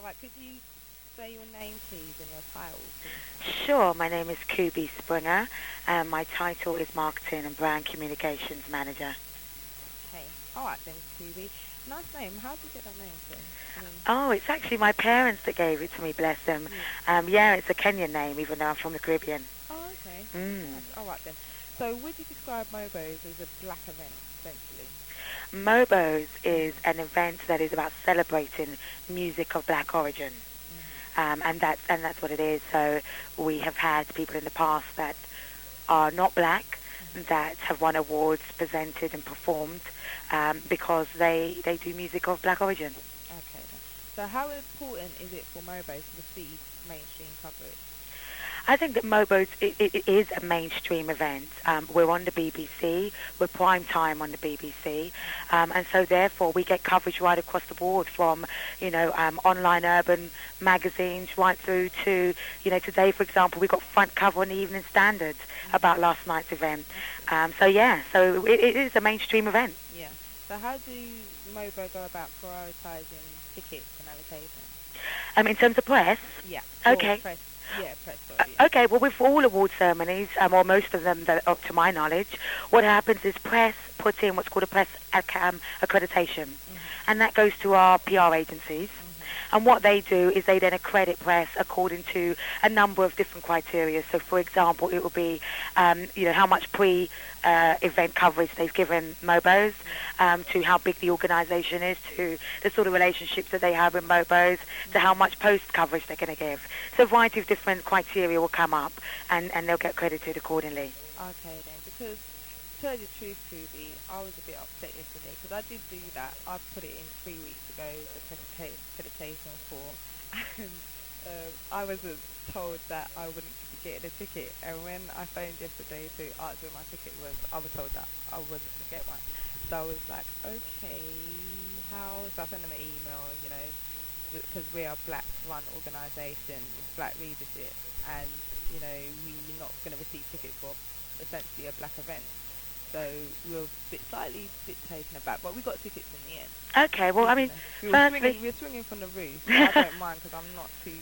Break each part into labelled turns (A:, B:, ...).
A: All right, could you say your name, please, and your title, please?
B: Sure, my name is Kubi Springer, and my title is Marketing and Brand Communications Manager.
A: Okay. All right then, Kubi. Nice name. How did you get that name, sir? I mean,
B: Oh, it's actually my parents that gave it to me, bless them.
A: yeah.
B: Yeah, it's a Kenyan name, even though I'm from the Caribbean.
A: Oh, okay.
B: Mm.
A: Nice. All right then. So, would you describe Mobo's as a black event, essentially?
B: Mobos is an event that is about celebrating music of black origin.
A: Mhm.
B: And that's what it is. So we have had people in the past that are not black
A: Mhm.
B: that have won awards, presented and performed because they do music of black origin.
A: Okay then. So, how important is it for Mobo to receive mainstream coverage?
B: I think that Mobo's it is a mainstream event. We're on the BBC. We're prime time on the BBC, and so therefore we get coverage right across the board from online urban magazines right through to today, for example, we got front cover on the Evening Standard about last night's event. So it is a mainstream event.
A: Yeah. So, how do Mobo go about prioritizing tickets and allocation?
B: In terms of press,
A: Yeah. Or
B: okay.
A: press. Yeah, press. Sorry. Yeah.
B: Okay, well, with all award ceremonies, or most of them, that, up to my knowledge, what happens is press puts in what's called a press accreditation, and that goes to our PR agencies. And what they do is they then accredit press according to a number of different criteria. So, for example, it will be, how much event coverage they've given Mobos, to how big the organisation is, to the sort of relationships that they have with Mobos, to how much post coverage they're going to give. So a variety of different criteria will come up, and they'll get credited accordingly.
A: Okay then, because to tell you the truth, Kubi, I was a bit upset yesterday because I did do that. I put it in 3 weeks ago, the accreditation form, and I wasn't told that I wouldn't be getting a ticket. And when I phoned yesterday to ask where my ticket was, I was told that I wasn't going to get one. So I was like, okay, how? So I sent them an email, because we are a black-run organisation with black leadership, and we're not going to receive tickets for essentially a black event. So we were slightly taken aback, but we got tickets in the end.
B: Okay, well, I mean,
A: we were swinging from the roof. I don't mind because I'm not too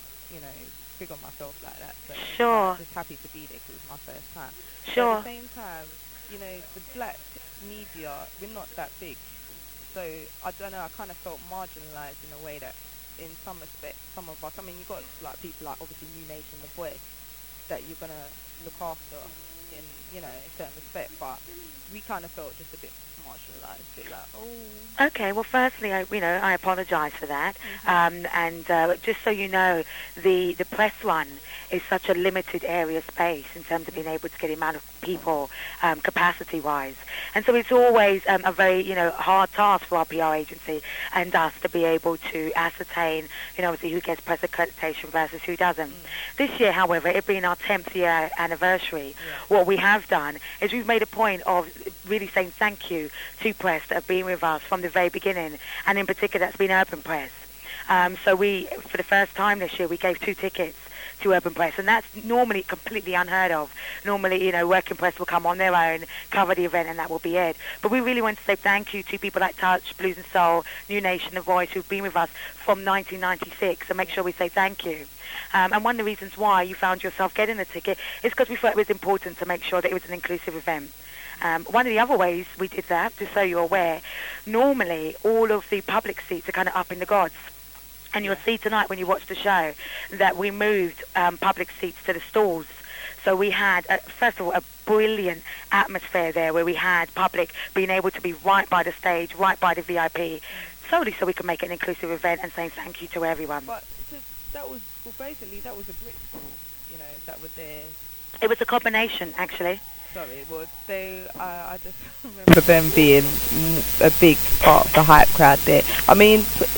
A: big on myself like that. So
B: sure,
A: I'm just happy to be there because it's my first time.
B: sure.
A: But at the same time, the black media, we're not that big. So I don't know. I kind of felt marginalised in a way that, in some respects, some of us. I mean, you got like people like obviously New Nation, The Voice, that you're gonna look after in a certain respect, but we kind of felt just a bit marginalised, a bit like, oh.
B: Okay, well, firstly, I apologise for that, and just so you know, the press run is such a limited area space in terms of being able to get the amount of people capacity-wise, and so it's always a very hard task for our PR agency and us to be able to ascertain obviously who gets press accreditation versus who doesn't. This year, however, it being our 10th year anniversary, what we have done is we've made a point of really saying thank you to press that have been with us from the very beginning, and in particular that's been Urban Press. So we, for the first time this year, we gave 2 tickets to Urban Press, and that's normally completely unheard of. Normally, Working Press will come on their own, cover the event, and that will be it. But we really want to say thank you to people like Touch, Blues and Soul, New Nation, The Voice, who've been with us from 1996, and make sure we say thank you. And one of the reasons why you found yourself getting a ticket is because we thought it was important to make sure that it was an inclusive event. One of the other ways we did that, just so you're aware, normally all of the public seats are kind of up in the gods. And you'll see tonight when you watch the show that we moved public seats to the stalls. So we had, first of all, a brilliant atmosphere there where we had public being able to be right by the stage, right by the VIP, solely so we could make it an inclusive event and saying thank you to everyone.
A: But that was, basically that was a Brit school, that was there.
B: It was a combination, actually.
A: Sorry, well, I just remember them being a big part of the hype crowd there. I mean,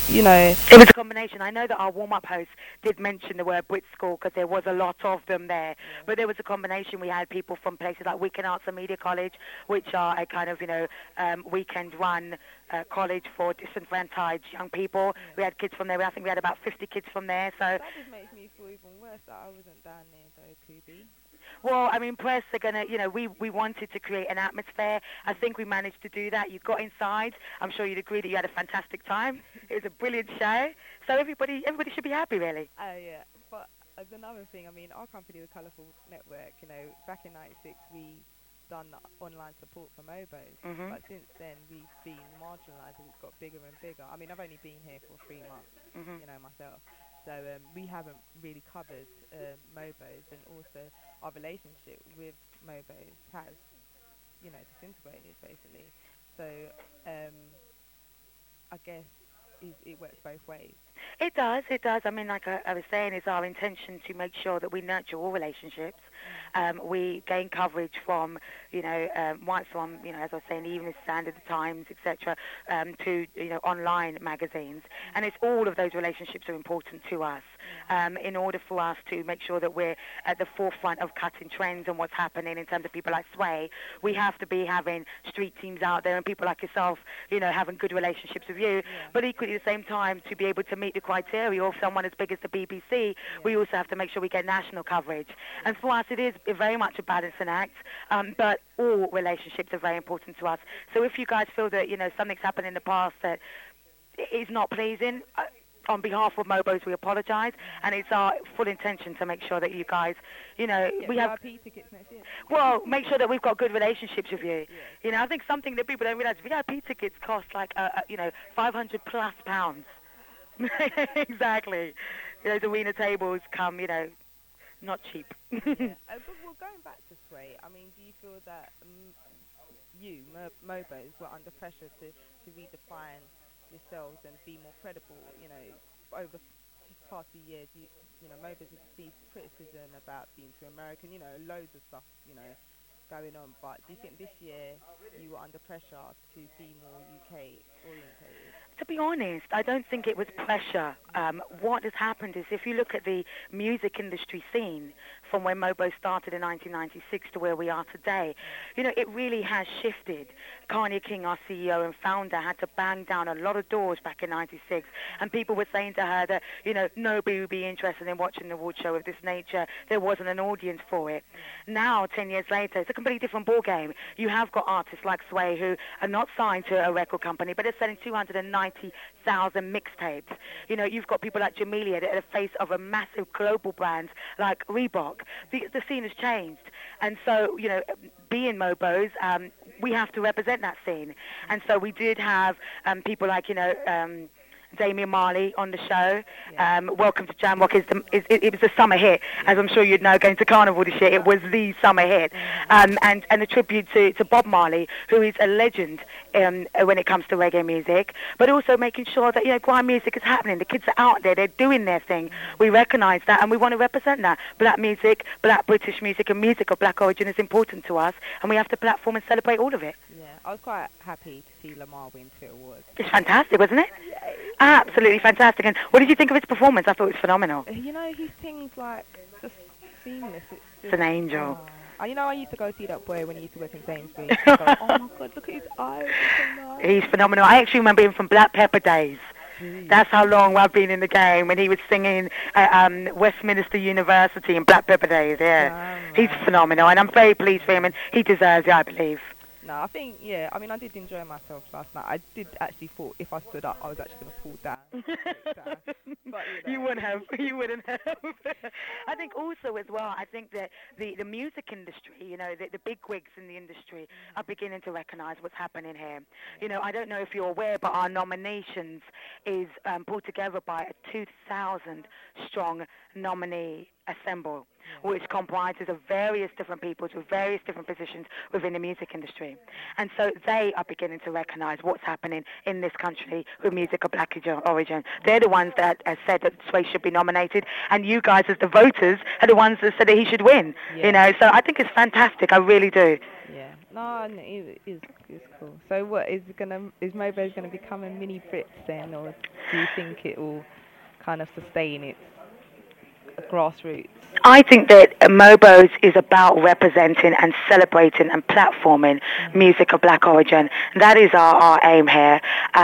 B: It was a combination. I know that our warm-up host did mention the word Brit School because there was a lot of them there. But there was a combination. We had people from places like Wigan Arts and Media College, which are a kind of, weekend-run college for disenfranchised young people. We had kids from there. I think we had about 50 kids from there. So
A: that just makes me feel even worse that I wasn't down there, though, Kubi.
B: Well, I mean, press are going to, we wanted to create an atmosphere. I think we managed to do that. You got inside. I'm sure you'd agree that you had a fantastic time. It was a brilliant show. So everybody should be happy, really.
A: Oh, yeah. But another thing, I mean, our company, the Colourful Network, back in '96, we done online support for Mobos.
B: Mm-hmm.
A: But since then, we've been marginalised and it's got bigger and bigger. I mean, I've only been here for 3 months, myself. So we haven't really covered Mobos, and also our relationship with Mobos has, disintegrated, basically. So I guess it works both ways.
B: It does. I mean, like I was saying, it's our intention to make sure that we nurture all relationships. We gain coverage from, once from, as I was saying, the Evening Standard, the Times, etc., to, online magazines. And it's all of those relationships are important to us in order for us to make sure that we're at the forefront of cutting trends and what's happening in terms of people like Sway. We have to be having street teams out there and people like yourself, having good relationships with you. But equally at the same time, to be able to meet the criteria of someone as big as the BBC, we also have to make sure we get national coverage. And for us, it is very much a balancing act, but all relationships are very important to us. So if you guys feel that, something's happened in the past that is not pleasing, on behalf of Mobos, we apologise, and it's our full intention to make sure that you guys, we have
A: VIP tickets next year.
B: Well, make sure that we've got good relationships with you. I think something that people don't realise, VIP tickets cost like, £500+ Exactly. Those arena tables come, not cheap.
A: But going back to Sway, I mean, do you feel that Mobos were under pressure to redefine yourselves and be more credible? Over the past few years, Mobos have received criticism about being too American, loads of stuff, going on. But do you think this year you were under pressure to be more UK orientated?
B: To be honest, I don't think it was pressure. What has happened is if you look at the music industry scene from when Mobo started in 1996 to where we are today, it really has shifted. Kanye King, our CEO and founder, had to bang down a lot of doors back in 96, and people were saying to her that, nobody would be interested in watching an award show of this nature. There wasn't an audience for it. Now, 10 years later, it's a completely different ballgame. You have got artists like Sway who are not signed to a record company, but they're selling 290,000 mixtapes. You've got people like Jamelia that are the face of a massive global brand like Reebok. The scene has changed. And so, being Mobos, we have to represent that scene. And so we did have people like, Damian Marley on the show. Welcome to Jamrock it was a summer hit, as I'm sure you'd know, going to Carnival this year. It was the summer hit. And a tribute to Bob Marley, who is a legend when it comes to reggae music, but also making sure that, grime music is happening. The kids are out there, they're doing their thing. We recognise that and we want to represent that. Black music, black British music and music of black origin is important to us, and we have to platform and celebrate all of it.
A: Yeah, I was quite happy to see Lamar win 2 awards.
B: It's fantastic, wasn't it? Absolutely fantastic. And what did you think of his performance? I thought it was phenomenal.
A: He sings like just seamless.
B: It's an angel.
A: I used to go see that boy when he used to work in Sainsbury's. Go, oh my God, look at his eyes. So nice.
B: He's phenomenal. I actually remember him from Black Pepper days. That's how long I've been in the game, when he was singing at Westminster University in Black Pepper days. Yeah, he's phenomenal, and I'm very pleased for him, and he deserves it, I believe.
A: No, I think, I mean, I did enjoy myself last night. I did actually thought if I stood up, I was actually going to fall down. But,
B: You wouldn't have. I think also as well, I think that the music industry, the big wigs in the industry are beginning to recognise what's happening here. I don't know if you're aware, but our nominations is put together by a 2,000-strong nominee assemble, which comprises of various different people with various different positions within the music industry. And so they are beginning to recognise what's happening in this country with music of black origin. They're the ones that have said that Sway should be nominated, and you guys as the voters are the ones that said that he should win. So I think it's fantastic. I really do.
A: Yeah. No, it's cool. So what, is Mobos going to become a mini Brits then, or do you think it will kind of sustain its grassroots?
B: I think that MOBOs is about representing and celebrating and platforming music of black origin. That is our aim here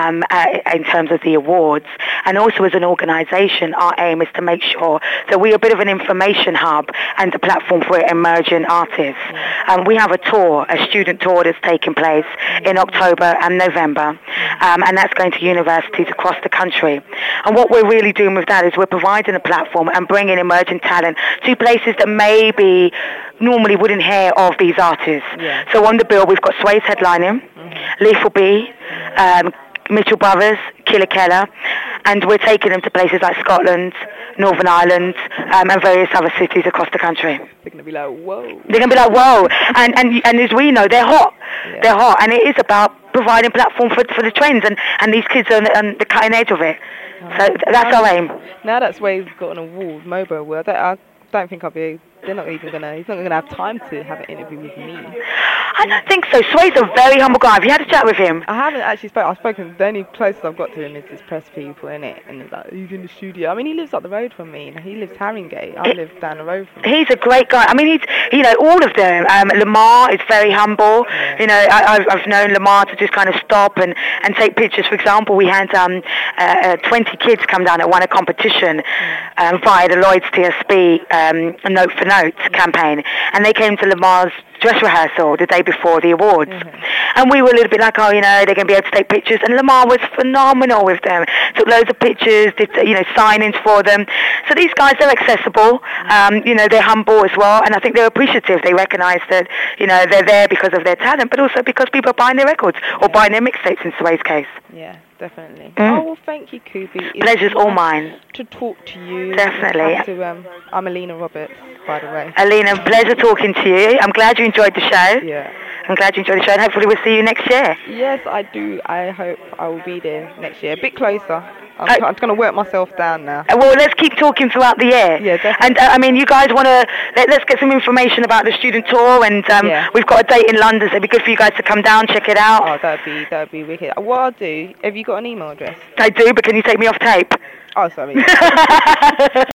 B: in terms of the awards. And also as an organisation, our aim is to make sure that we are a bit of an information hub and a platform for emerging artists. We have a tour, a student tour that's taking place in October and November, and that's going to universities across the country. And what we're really doing with that is we're providing a platform and bringing emerging talent to places that maybe normally wouldn't hear of these artists.
A: Yeah.
B: So on the bill, we've got Sway's headlining, Lethal B, Mitchell Brothers, Killa Kela, and we're taking them to places like Scotland, Northern Ireland, and various other cities across the country.
A: They're going to be like, whoa.
B: They're going to be like, whoa. And as we know, they're hot.
A: Yeah.
B: They're hot. And it is about providing platform for the trends, and these kids are on the cutting edge of it. So that's our aim.
A: Now that Sway's got an award, MOBO award, I don't think he's not even gonna have time to have an interview with me.
B: I don't think so. Sway's a very humble guy. Have you had a chat with him?
A: I haven't actually I've spoken, the only closest I've got to him is his press people, innit? And it's like, he's in the studio. I mean, he lives up the road from me. He lives Haringey. I live down the road from him.
B: He's a great guy. I mean, he's, all of them. Lamar is very humble.
A: Yeah.
B: I've known Lamar to just kind of stop and take pictures. For example, we had 20 kids come down that won a competition via the Lloyd's TSB Note for Note campaign, and they came to Lamar's dress rehearsal the day before the awards. And we were a little bit like, they're going to be able to take pictures. And Lamar was phenomenal with them. Took loads of pictures, did, signings for them. So these guys, they're accessible. They're humble as well. And I think they're appreciative. They recognise that, they're there because of their talent, but also because people are buying their records or buying their mixtapes in Sway's case.
A: Yeah, definitely. Oh, well, thank you, Kubi.
B: Pleasure's all mine.
A: To talk to you.
B: Definitely.
A: I'm Alina Roberts, by the way.
B: Alina, pleasure talking to you. I'm glad you enjoyed the show.
A: Yeah.
B: I'm glad you enjoyed the show, and hopefully we'll see you next year.
A: Yes, I do. I hope I will be there next year. A bit closer. I'm going to work myself down now.
B: Well, let's keep talking throughout the year.
A: Yeah, definitely.
B: And, you guys want to... Let's get some information about the student tour, and we've got a date in London, so it'd be good for you guys to come down, check it out.
A: Oh, that'd be wicked. What I'll do... Have you got an email address?
B: I do, but can you take me off tape?
A: Oh, sorry.